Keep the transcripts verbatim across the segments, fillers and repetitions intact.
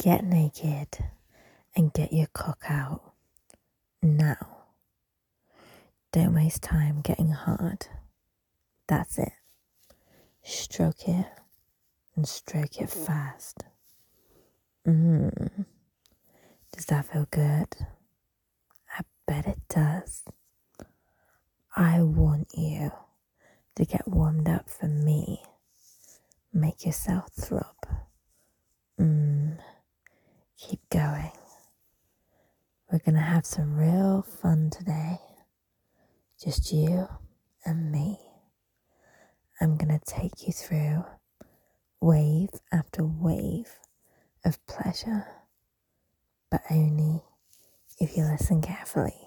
Get naked and get your cock out now. Don't waste time getting hard. That's it. Stroke it and stroke it fast. Mmm. Does that feel good? I bet it does. I want you to get warmed up for me. Make yourself throb. Mmm. Keep going. We're gonna have some real fun today. Just you and me. I'm gonna take you through wave after wave of pleasure, but only if you listen carefully.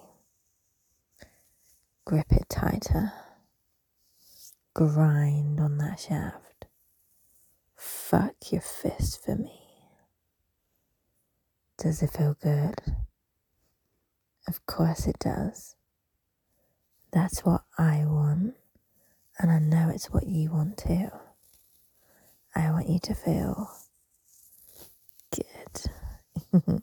Grip it tighter. Grind on that shaft. Fuck your fist for me. Does it feel good? Of course it does. That's what I want, and I know it's what you want too. I want you to feel good.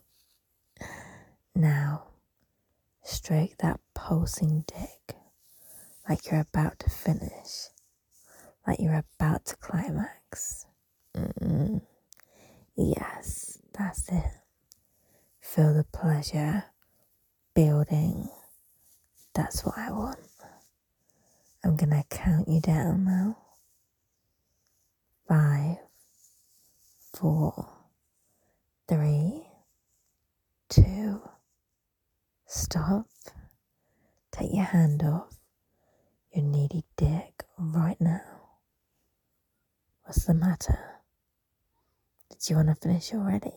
Now, stroke that pulsing dick like you're about to finish, like you're about to climax. Mm-mm. Yes, that's it. Feel the pleasure building. That's what I want. I'm gonna count you down now. Five, four, three, two, stop. Take your hand off your needy dick right now. What's the matter? Did you want to finish already?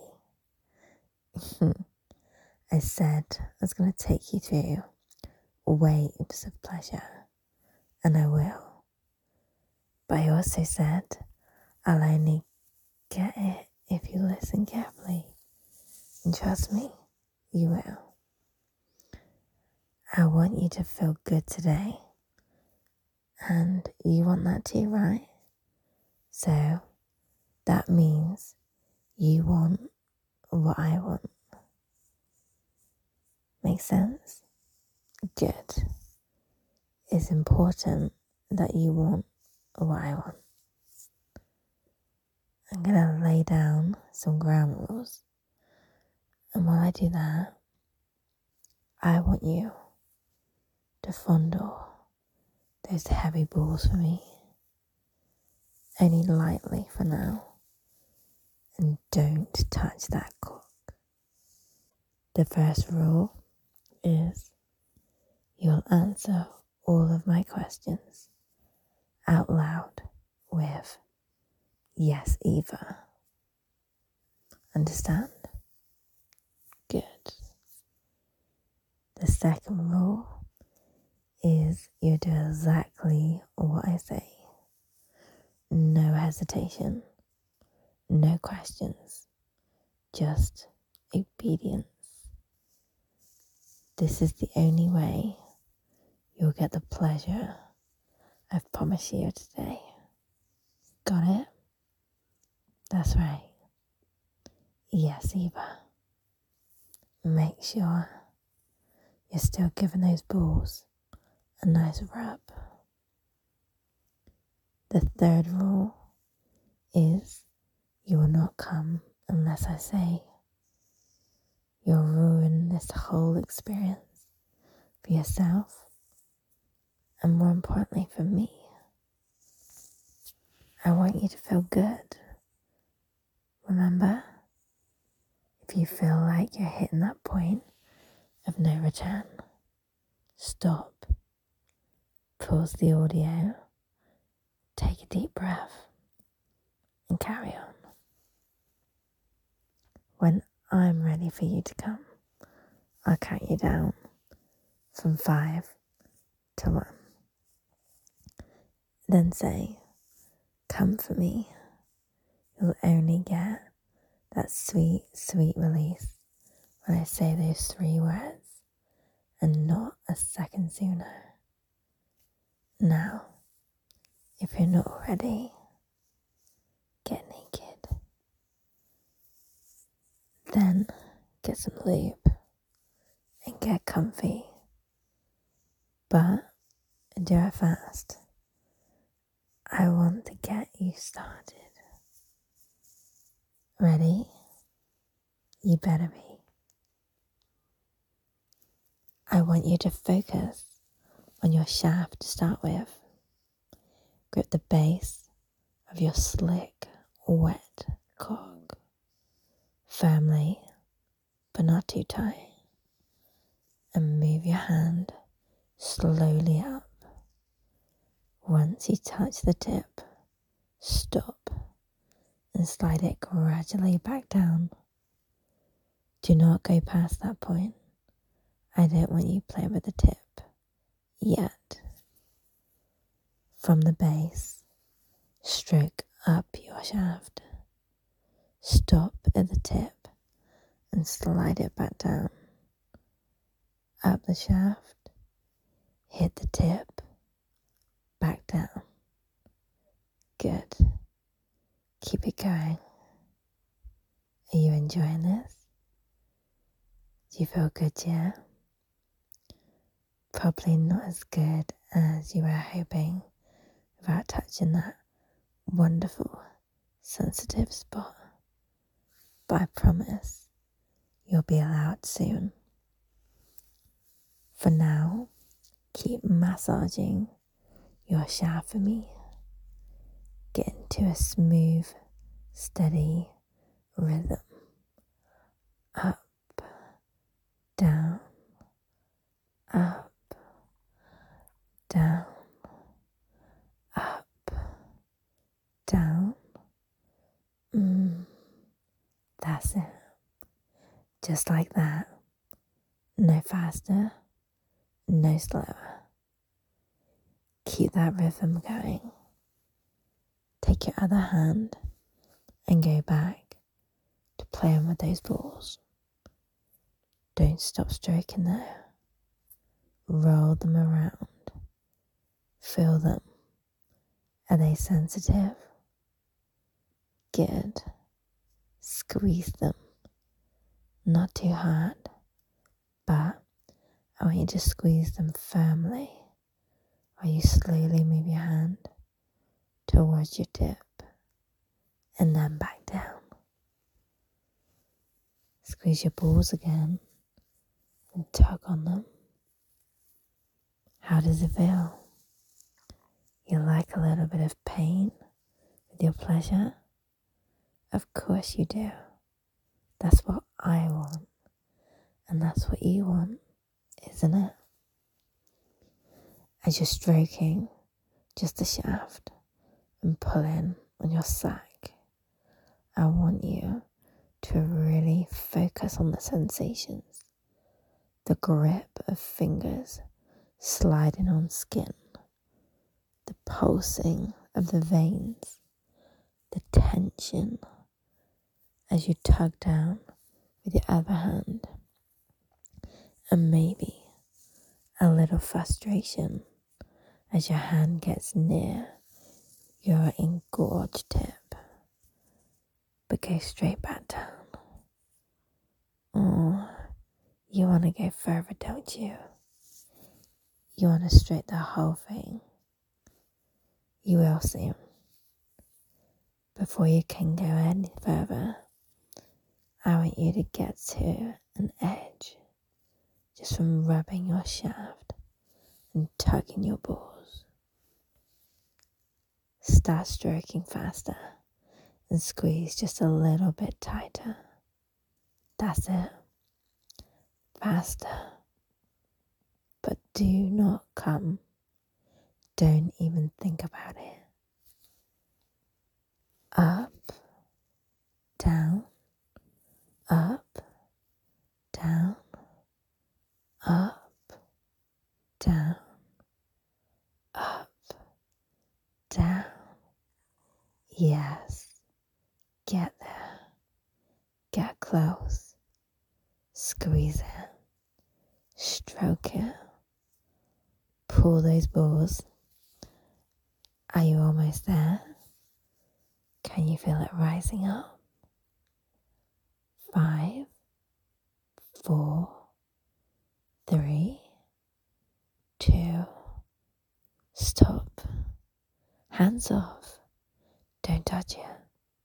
I said I was going to take you through waves of pleasure, and I will. But I also said I'll only get it if you listen carefully. And trust me, you will. I want you to feel good today. And you want that too, right? So that means you want what I want. Make sense? Good. It's important that you want what I want. I'm gonna lay down some ground rules. And while I do that, I want you to fondle those heavy balls for me. Only lightly for now. And don't touch that cock. The first rule is you'll answer all of my questions out loud with yes, Eva. Understand? Good. The second rule is you do exactly what I say. No hesitation, no questions, just obedience. This is the only way you'll get the pleasure I've promised you today. Got it? That's right. Yes, Eva. Make sure you're still giving those balls a nice rub. The third rule is you will not come unless I say. You'll ruin this whole experience for yourself and more importantly for me. I want you to feel good. Remember, if you feel like you're hitting that point of no return, stop, pause the audio, take a deep breath, and carry on. When I'm ready for you to come, I'll count you down from five to one. Then say, come for me. You'll only get that sweet, sweet release when I say those three words and not a second sooner. Now, if you're not ready, get naked. Then get some lube and get comfy. But do it fast. I want to get you started. Ready? You better be. I want you to focus on your shaft to start with. Grip the base of your slick, wet cock firmly, but not too tight. And move your hand slowly up. Once you touch the tip, stop and slide it gradually back down. Do not go past that point. I don't want you playing with the tip yet. From the base, stroke up your shaft. Stop at the tip and slide it back down. Up the shaft, hit the tip, back down. Good. Keep it going. Are you enjoying this? Do you feel good, yeah? Probably not as good as you were hoping without touching that wonderful, sensitive spot. But I promise you'll be allowed soon. For now, keep massaging your shaft for me. Get into a smooth, steady rhythm. Up, down, up, down, up, down. Mm, that's it. Just like that. No faster, no slower. Keep that rhythm going. Take your other hand and go back to playing with those balls. Don't stop stroking there. Roll them around. Feel them. Are they sensitive? Good. Squeeze them. Not too hard, but I want you to squeeze them firmly while you slowly move your hand towards your tip and then back down. Squeeze your balls again and tug on them. How does it feel? You like a little bit of pain with your pleasure? Of course you do. That's what I want, and that's what you want, isn't it? As you're stroking just the shaft and pulling on your sack, I want you to really focus on the sensations, the grip of fingers sliding on skin, the pulsing of the veins, the tension as you tug down with your other hand, and maybe a little frustration as your hand gets near your engorged tip, but go straight back down. Oh, you want to go further, don't you? You want to stroke the whole thing. You will soon. Before you can go any further, I want you to get to an edge just from rubbing your shaft and tugging your balls. Start stroking faster and squeeze just a little bit tighter. That's it. Faster. But do not come. Don't even think about it. Up, down, up, down, up, down, up, down. Yes, get there, get close, squeeze it, stroke it, pull those balls. Are you almost there? Can you feel it rising up? Five, four, three, two, stop. Hands off. Don't touch it.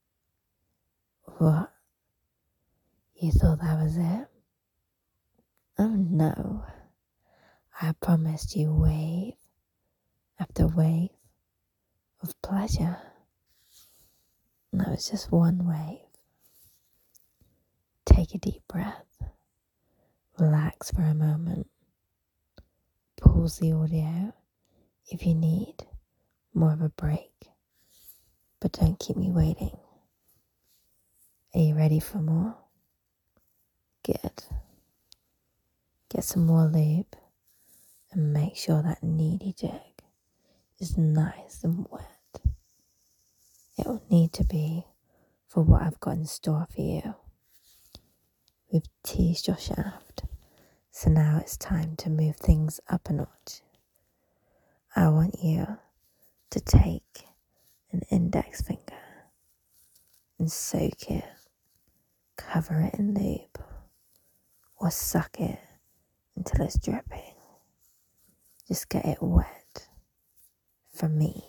What? You thought that was it? Oh no. I promised you wave after wave of pleasure. And that was just one wave. Take a deep breath. Relax for a moment. Pause the audio if you need more of a break. But don't keep me waiting. Are you ready for more? Good. Get some more lube and make sure that needy jig is nice and wet. It will need to be for what I've got in store for you. We've teased your shaft, so now it's time to move things up a notch. I want you to take an index finger and soak it, cover it in lube, or suck it until it's dripping. Just get it wet for me.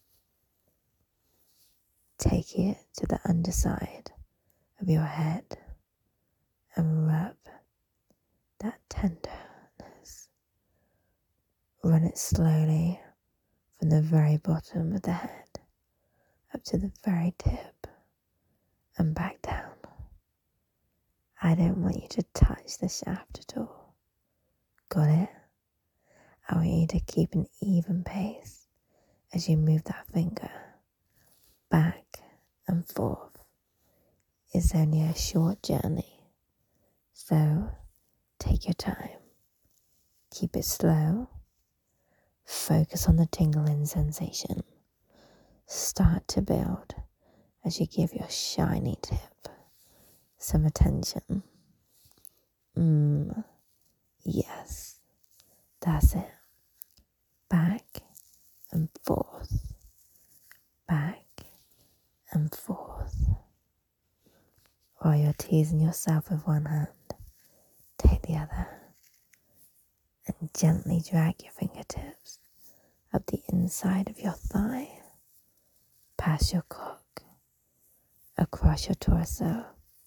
Take it to the underside of your head and rub that tenderness. Run it slowly from the very bottom of the head up to the very tip and back down. I don't want you to touch the shaft at all. Got it? I want you to keep an even pace as you move that finger back and forth. It's only a short journey, so take your time. Keep it slow. Focus on the tingling sensation. Start to build as you give your shiny tip some attention. Mmm, yes, that's it. Back and forth, back and forth. While you're teasing yourself with one hand, take the other and gently drag your fingertips up the inside of your thigh, past your cock, across your torso,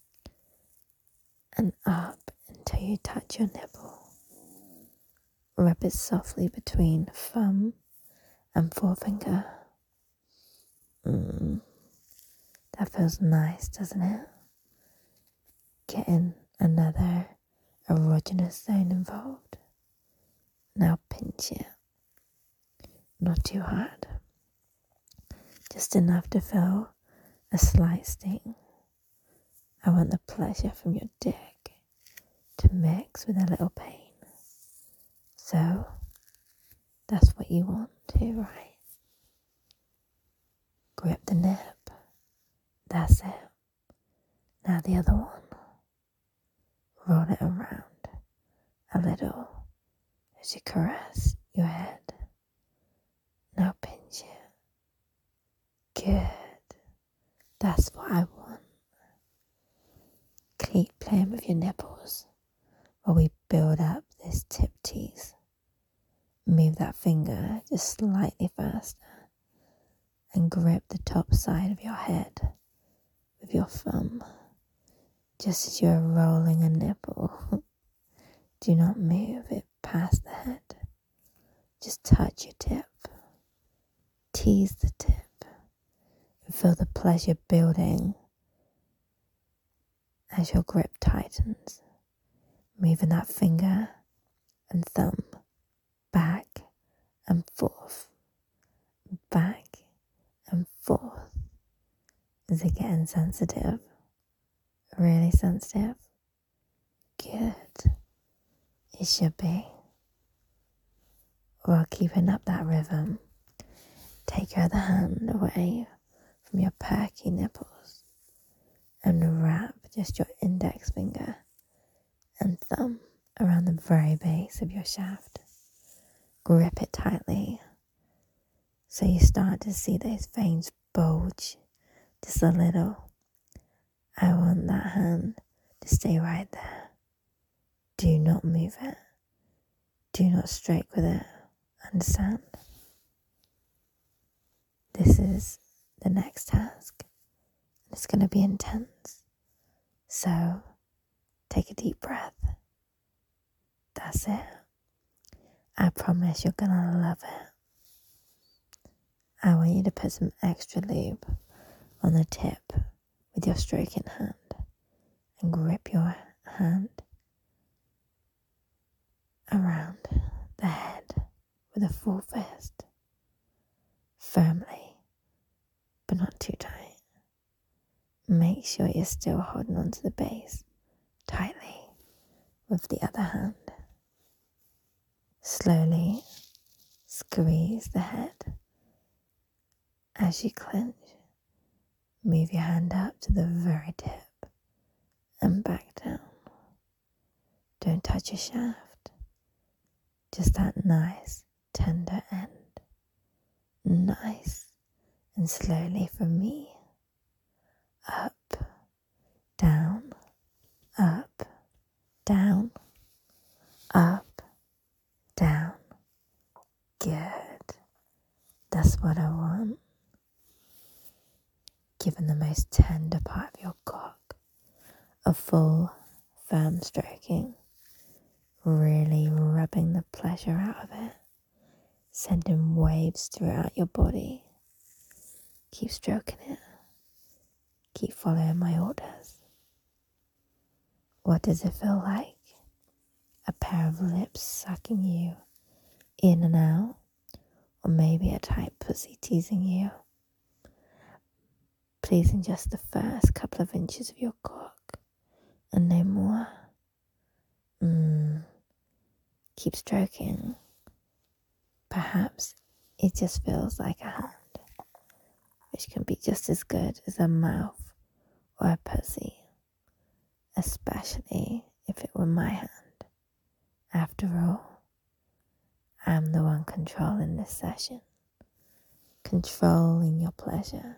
and up until you touch your nipple. Rub it softly between thumb and forefinger. Mmm, that feels nice, doesn't it? Getting another erogenous zone involved. Now pinch it. Not too hard. Just enough to feel a slight sting. I want the pleasure from your dick to mix with a little pain. So, that's what you want too, right? Grip the nip. That's it. Now the other one. Roll it around a little as you caress your head. Now pinch it. Good. That's what I want. Keep playing with your nipples while we build up this tip tease. Move that finger just slightly faster and grip the top side of your head with your thumb, just as you're rolling a nipple. Do not move it past the head. Just touch your tip. Tease the tip and feel the pleasure building as your grip tightens. Moving that finger and thumb back and forth, back and forth. Is it getting sensitive? Really sensitive? Good. It should be. While keeping up that rhythm, take your other hand away from your perky nipples and wrap just your index finger and thumb around the very base of your shaft. Grip it tightly so you start to see those veins bulge just a little. I want that hand to stay right there. Do not move it. Do not stroke with it. Understand? This is the next task. It's going to be intense. So take a deep breath. That's it. I promise you're going to love it. I want you to put some extra lube on the tip with your stroking hand and grip your hand around the head with a full fist, firmly, but not too tight. Make sure you're still holding onto the base tightly with the other hand. Slowly squeeze the head as you clench. Move your hand up to the very tip and back down. Don't touch your shaft, just that nice tender end. Nice and slowly from me. Up, down, up, down, up, down. Good. That's what I want. Giving the most tender part of your cock a full, firm stroking. Really rubbing the pleasure out of it. Sending waves throughout your body. Keep stroking it. Keep following my orders. What does it feel like? A pair of lips sucking you in and out? Or maybe a tight pussy teasing you? Pleasing just the first couple of inches of your cock and no more. Mmm. Keep stroking. Perhaps it just feels like a hand, which can be just as good as a mouth or a pussy, especially if it were my hand. After all, I'm the one controlling this session, controlling your pleasure.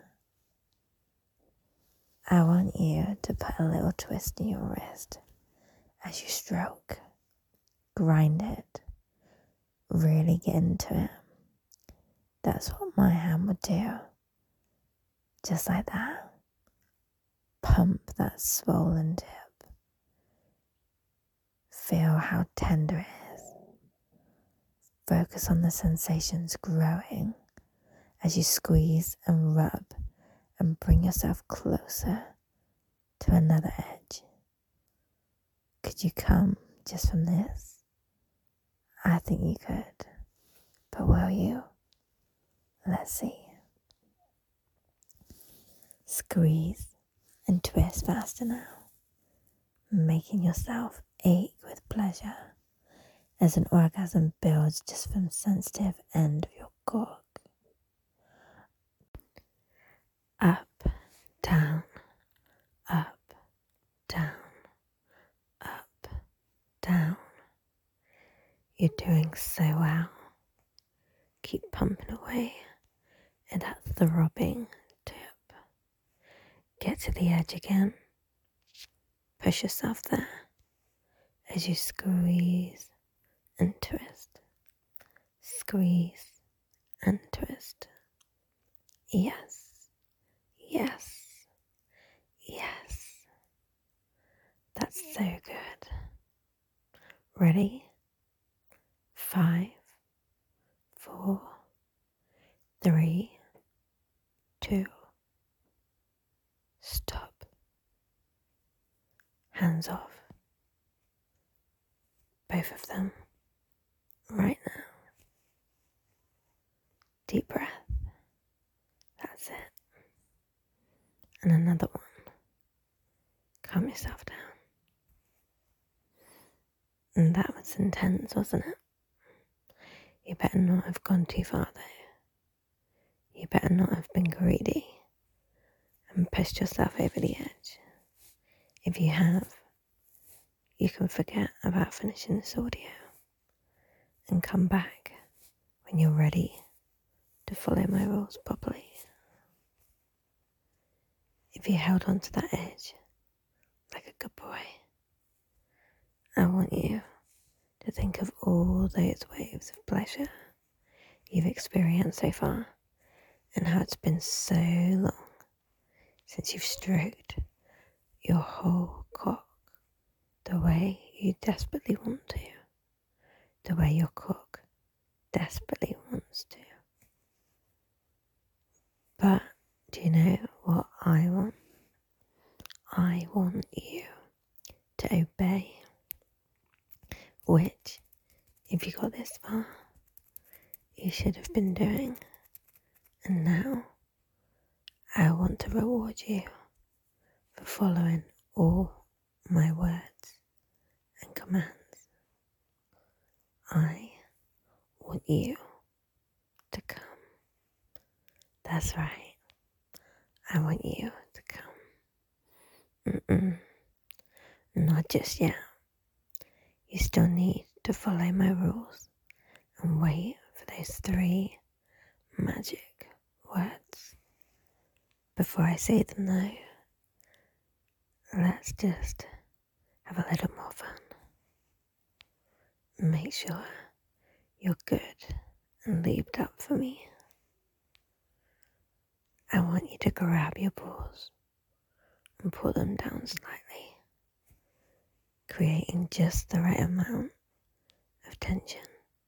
I want you to put a little twist in your wrist as you stroke, grind it, really get into it. That's what my hand would do. Just like that. Pump that swollen tip. Feel how tender it is. Focus on the sensations growing as you squeeze and rub and bring yourself closer to another edge. Could you come just from this? I think you could, but will you? Let's see. Squeeze and twist faster now, making yourself ache with pleasure as an orgasm builds just from sensitive end of your cock. Up, down, up, down, up, down. You're doing so well. Keep pumping away at that throbbing tip. Get to the edge again. Push yourself there as you squeeze and twist. Squeeze and twist. Yes, yes, yes. That's so good. Ready? Five, four, three, two, stop. Hands off. Both of them. Right now. Deep breath. That's it. And another one. Calm yourself down. And that was intense, wasn't it? You better not have gone too far though. You better not have been greedy and pushed yourself over the edge. If you have, you can forget about finishing this audio and come back when you're ready to follow my rules properly. If you held on to that edge like a good boy, I want want you to think of all those waves of pleasure you've experienced so far and how it's been so long since you've stroked your whole cock the way you desperately want to, the way your cock desperately wants to. But do you know what I want? I want you to obey, which, if you got this far, you should have been doing. And now, I want to reward you for following all my words and commands. I want you to come. That's right. I want you to come. Mm-mm. Not just yet. You still need to follow my rules and wait for those three magic words. Before I say them though, let's just have a little more fun. Make sure you're good and leaped up for me. I want you to grab your balls and pull them down slightly, creating just the right amount of tension,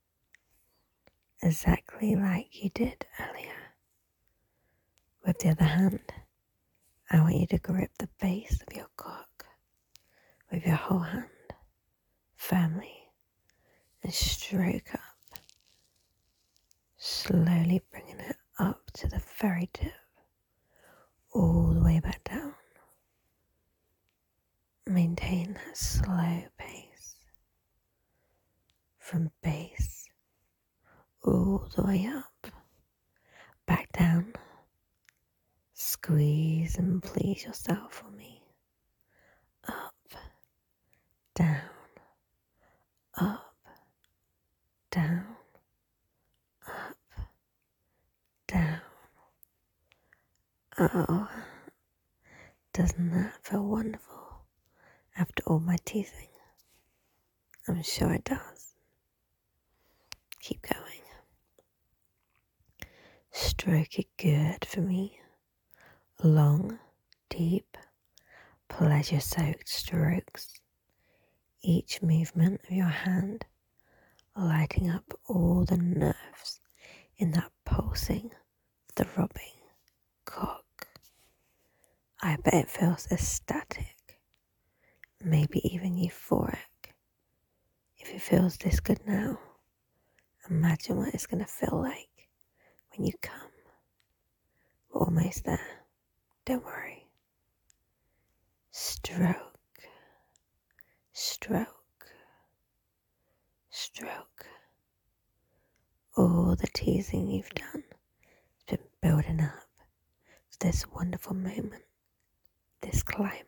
exactly like you did earlier. With the other hand, I want you to grip the base of your cock with your whole hand, firmly, and stroke up, slowly bringing it up to the very tip, all the way back down. Maintain that slow pace from base all the way up, back down. Squeeze and please yourself for me. Up, down, up, down, up, down. Oh, doesn't that feel wonderful after all my teasing? I'm sure it does. Keep going. Stroke it good for me. Long, deep, pleasure-soaked strokes. Each movement of your hand lighting up all the nerves in that pulsing, throbbing cock. I bet it feels ecstatic, maybe even euphoric. If it feels this good now, imagine what it's going to feel like when you come. We're almost there. Don't worry. Stroke, stroke, stroke. All the teasing you've done has been building up to this wonderful moment, this climax.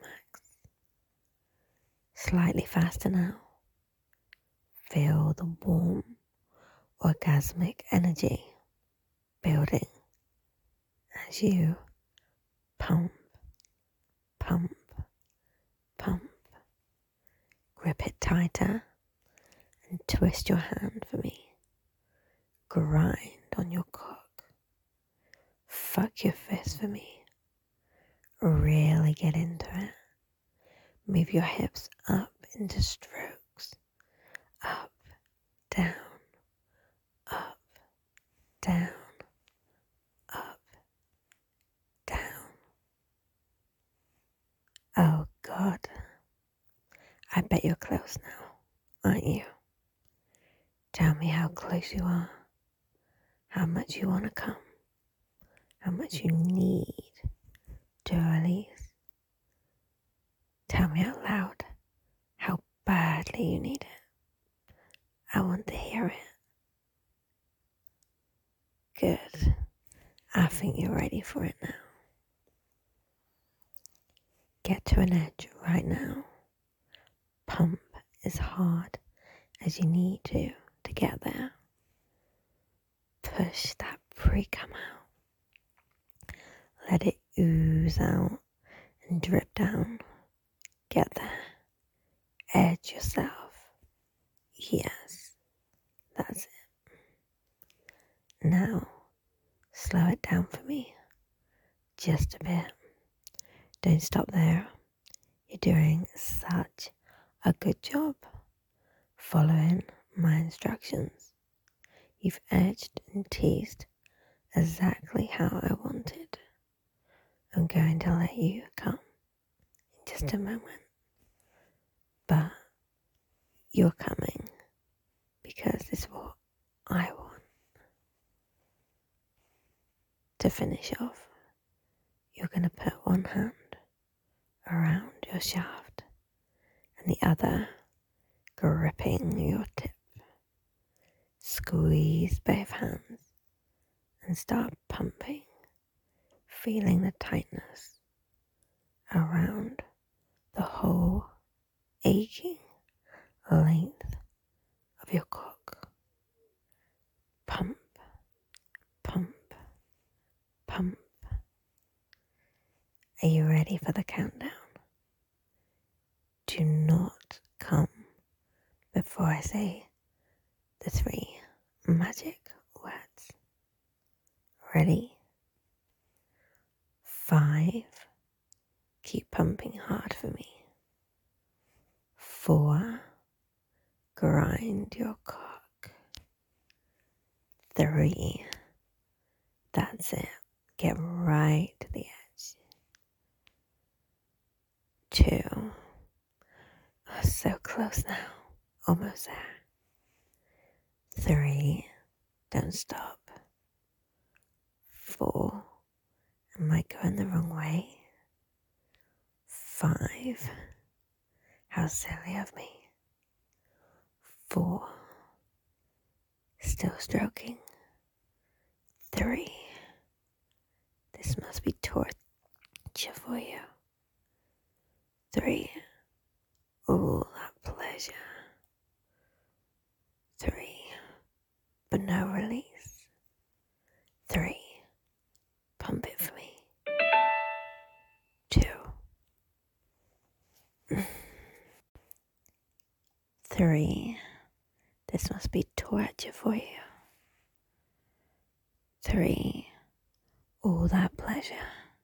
Slightly faster now. Feel the warm, orgasmic energy building as you pump, pump, pump. Grip it tighter and twist your hand for me. Grind on your cock. Fuck your fist for me. Really get into it. Move your hips up into strokes. Up, down, up, down, up, down. Oh God, I bet you're close now, aren't you? Tell me how close you are, how much you want to come, how much you need to release. Tell me out loud how badly you need it. I want to hear it. Good. I think you're ready for it now. Get to an edge right now. Pump as hard as you need to to get there. Push that pre-cum out. Let it ooze out and drip down. Get there. Edge yourself. Yes, that's it. Now, slow it down for me. Just a bit. Don't stop there. You're doing such a good job following my instructions. You've edged and teased exactly how I wanted. I'm going to let you come in just a moment. But you're coming because it's what I want. To finish off, you're going to put one hand around your shaft and the other gripping your tip. Squeeze both hands and start pumping, feeling the tightness around the whole aching length of your cock. Pump, pump, pump. Are you ready for the countdown? Do not come before I say the three magic words. Ready? Five. Keep pumping hard for me. Four. Grind your cock. Three. That's it. Get right to the edge. Two. Oh, so close now. Almost there. Three. Don't stop. Four. Am I going the wrong way? Five. How silly of me. Four. Still stroking. Three. This must be torture for you. Three. Ooh, that pleasure. Three. But no release. Three. Pump it for me. Two. Three. This must be torture for you. Three. All that pleasure.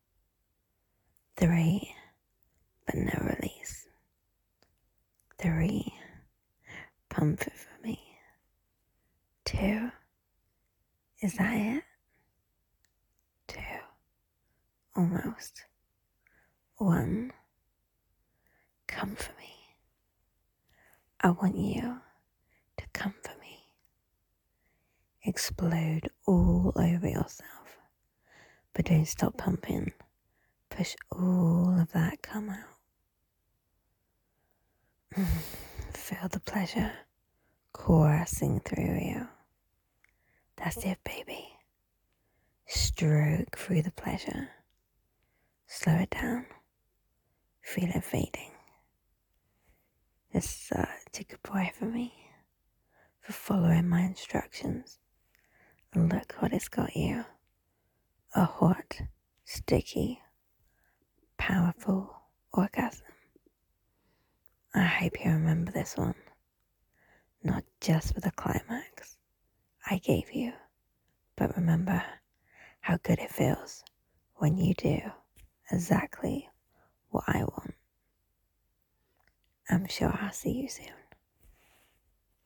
Three. But no release. Three. Pump it for me. Two. Is that it? Two. Almost. One. Come for me. I want you to come for me. Explode all over yourself. But don't stop pumping. Push all of that cum out. Feel the pleasure coursing through you. That's it, baby. Stroke through the pleasure. Slow it down. Feel it fading. You're such a good boy for me, for following my instructions. And look what it's got you. A hot, sticky, powerful orgasm. I hope you remember this one. Not just for the climax I gave you, but remember how good it feels when you do exactly what I want. I'm sure I'll see you soon.